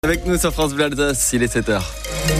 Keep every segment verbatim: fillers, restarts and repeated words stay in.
Avec nous sur France Bleu Alsace, il est sept heures.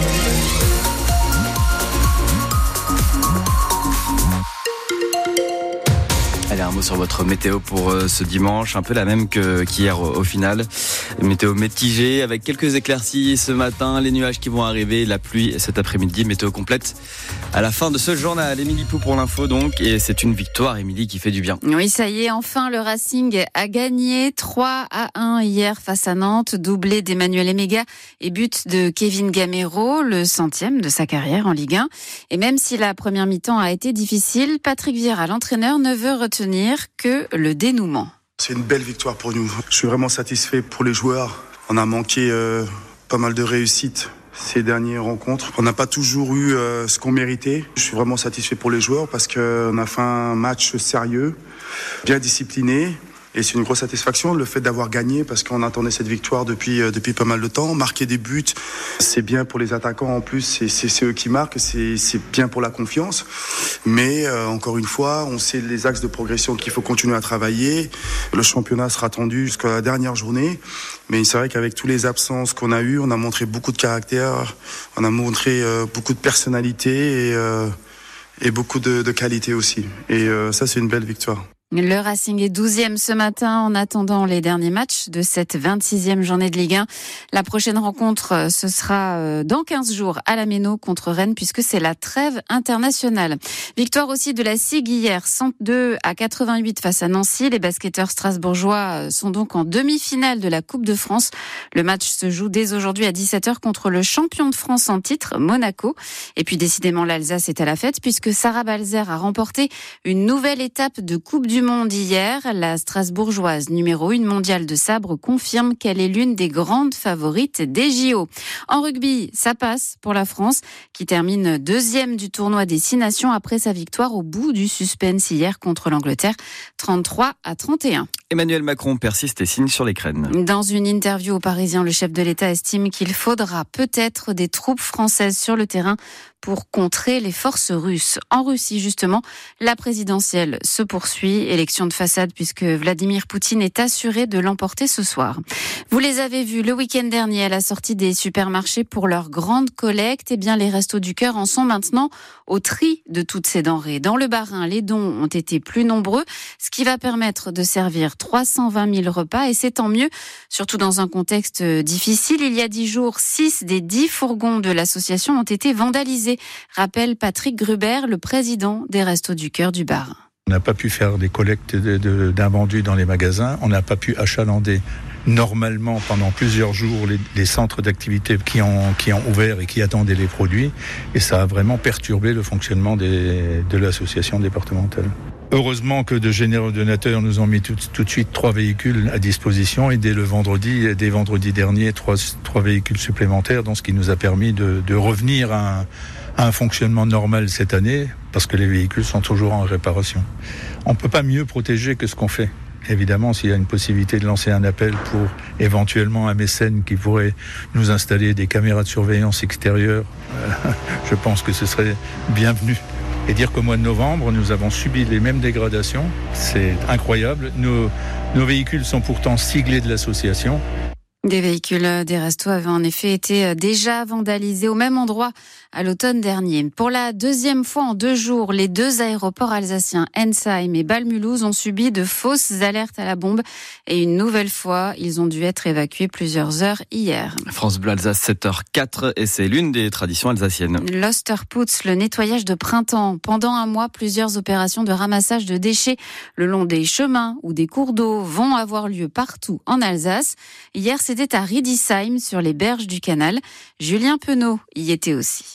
Allez, un mot sur votre météo pour ce dimanche, un peu la même que, qu'hier au, au final. Météo mitigée avec quelques éclaircies ce matin, les nuages qui vont arriver, la pluie cet après-midi, météo complète à la fin de ce journal. Émilie Pou pour l'info donc, et c'est une victoire, Émilie, qui fait du bien. Oui, ça y est, enfin le Racing a gagné trois à un hier face à Nantes, doublé d'Emmanuel Emega et but de Kevin Gamero, le centième de sa carrière en Ligue un. Et même si la première mi-temps a été difficile, Patrick Vieira, l'entraîneur, ne veut retenir que le dénouement. C'est une belle victoire pour nous. Je suis vraiment satisfait pour les joueurs. On a manqué euh, pas mal de réussite ces dernières rencontres. On n'a pas toujours eu euh, ce qu'on méritait. Je suis vraiment satisfait pour les joueurs parce qu'on a fait un match sérieux, bien discipliné. Et c'est une grosse satisfaction le fait d'avoir gagné parce qu'on attendait cette victoire depuis, euh, depuis pas mal de temps. Marquer des buts, c'est bien pour les attaquants en plus, c'est, c'est, c'est eux qui marquent, c'est, c'est bien pour la confiance. Mais euh, encore une fois, on sait les axes de progression qu'il faut continuer à travailler. Le championnat sera tendu jusqu'à la dernière journée. Mais c'est vrai qu'avec tous les absences qu'on a eues, on a montré beaucoup de caractère, on a montré euh, beaucoup de personnalité et, euh, et beaucoup de, de qualité aussi. Et euh, ça, c'est une belle victoire. Le Racing est douzième ce matin en attendant les derniers matchs de cette vingt-sixième journée de Ligue un. La prochaine rencontre, ce sera dans quinze jours à la Méno contre Rennes puisque c'est la trêve internationale. Victoire aussi de la S I G hier, cent deux à quatre-vingt-huit face à Nancy. Les basketteurs strasbourgeois sont donc en demi-finale de la Coupe de France. Le match se joue dès aujourd'hui à dix-sept heures contre le champion de France en titre, Monaco. Et puis décidément, l'Alsace est à la fête puisque Sarah Balzer a remporté une nouvelle étape de Coupe du Monde hier. La Strasbourgeoise numéro une mondiale de sabre confirme qu'elle est l'une des grandes favorites des J O. En rugby, ça passe pour la France qui termine deuxième du tournoi des Six Nations après sa victoire au bout du suspense hier contre l'Angleterre, trente-trois à trente et un. Emmanuel Macron persiste et signe sur les crènes. Dans une interview aux Parisiens, le chef de l'État estime qu'il faudra peut-être des troupes françaises sur le terrain pour contrer les forces russes. En Russie, justement, la présidentielle se poursuit. Élection de façade puisque Vladimir Poutine est assuré de l'emporter ce soir. Vous les avez vus le week-end dernier à la sortie des supermarchés pour leur grande collecte. Eh bien, les Restos du Cœur en sont maintenant au tri de toutes ces denrées. Dans le Bas-Rhin, les dons ont été plus nombreux, ce qui va permettre de servir trois cent vingt mille repas et c'est tant mieux, surtout dans un contexte difficile. Il y a dix jours, six des dix fourgons de l'association ont été vandalisés, rappelle Patrick Gruber, le président des Restos du Cœur du Bas-Rhin. On n'a pas pu faire des collectes de, de, d'invendus dans les magasins, on n'a pas pu achalander normalement pendant plusieurs jours les, les centres d'activité qui ont, qui ont ouvert et qui attendaient les produits, et ça a vraiment perturbé le fonctionnement des, de l'association départementale. Heureusement que de généreux donateurs nous ont mis tout, tout de suite trois véhicules à disposition et dès le vendredi, et dès vendredi dernier, trois, trois véhicules supplémentaires, donc ce qui nous a permis de, de revenir à un, à un fonctionnement normal cette année parce que les véhicules sont toujours en réparation. On ne peut pas mieux protéger que ce qu'on fait. Évidemment, s'il y a une possibilité de lancer un appel pour éventuellement un mécène qui pourrait nous installer des caméras de surveillance extérieure, euh, je pense que ce serait bienvenu. Et dire qu'au mois de novembre, nous avons subi les mêmes dégradations, c'est incroyable. Nos, nos véhicules sont pourtant siglés de l'association. Des véhicules des restos avaient en effet été déjà vandalisés au même endroit à l'automne dernier. Pour la deuxième fois en deux jours, les deux aéroports alsaciens, Ensheim et Bâle-Mulhouse, ont subi de fausses alertes à la bombe. Et une nouvelle fois, ils ont dû être évacués plusieurs heures hier. France Bleu Alsace, sept heures quatre, et c'est l'une des traditions alsaciennes. L'Osterputz, le nettoyage de printemps. Pendant un mois, plusieurs opérations de ramassage de déchets le long des chemins ou des cours d'eau vont avoir lieu partout en Alsace. Hier, c'était à Riedisheim, sur les berges du canal. Julien Penaud y était aussi.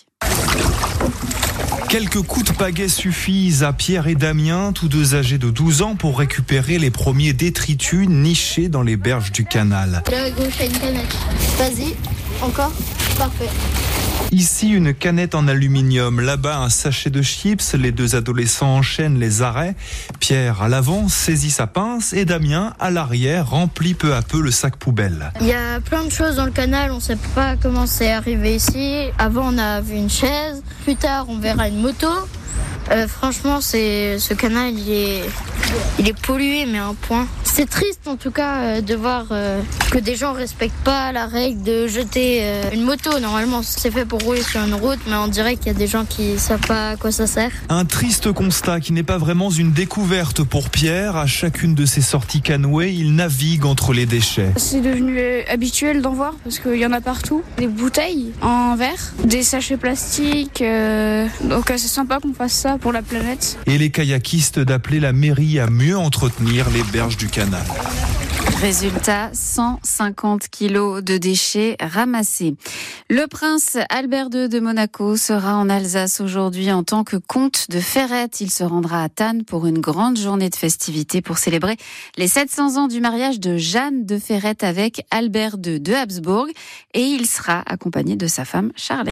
Quelques coups de pagaie suffisent à Pierre et Damien, tous deux âgés de douze ans, pour récupérer les premiers détritus nichés dans les berges du canal. Là à gauche, il y a une canette. Vas-y, encore. Parfait. Ici, une canette en aluminium. Là-bas, un sachet de chips. Les deux adolescents enchaînent les arrêts. Pierre, à l'avant, saisit sa pince et Damien, à l'arrière, remplit peu à peu le sac poubelle. Il y a plein de choses dans le canal. On ne sait pas comment c'est arrivé ici. Avant, on a vu une chaise. Plus tard, on verra une moto. Euh, franchement, c'est ce canal, il est, il est pollué, mais à un point. C'est triste en tout cas euh, de voir euh, que des gens respectent pas la règle de jeter euh, une moto. Normalement, c'est fait pour rouler sur une route, mais on dirait qu'il y a des gens qui savent pas à quoi ça sert. Un triste constat qui n'est pas vraiment une découverte pour Pierre. À chacune de ses sorties canoë, il navigue entre les déchets. C'est devenu habituel d'en voir parce qu'il y en a partout. Des bouteilles en verre, des sachets plastiques. Euh... Donc c'est sympa qu'on fasse ça pour la planète. Et les kayakistes d'appeler la mairie à mieux entretenir les berges du canal. Résultat, cent cinquante kilos de déchets ramassés. Le prince Albert deux de Monaco sera en Alsace aujourd'hui en tant que comte de Ferrette. Il se rendra à Thann pour une grande journée de festivités pour célébrer les sept cents ans du mariage de Jeanne de Ferrette avec Albert deux de Habsbourg. Et il sera accompagné de sa femme Charlotte.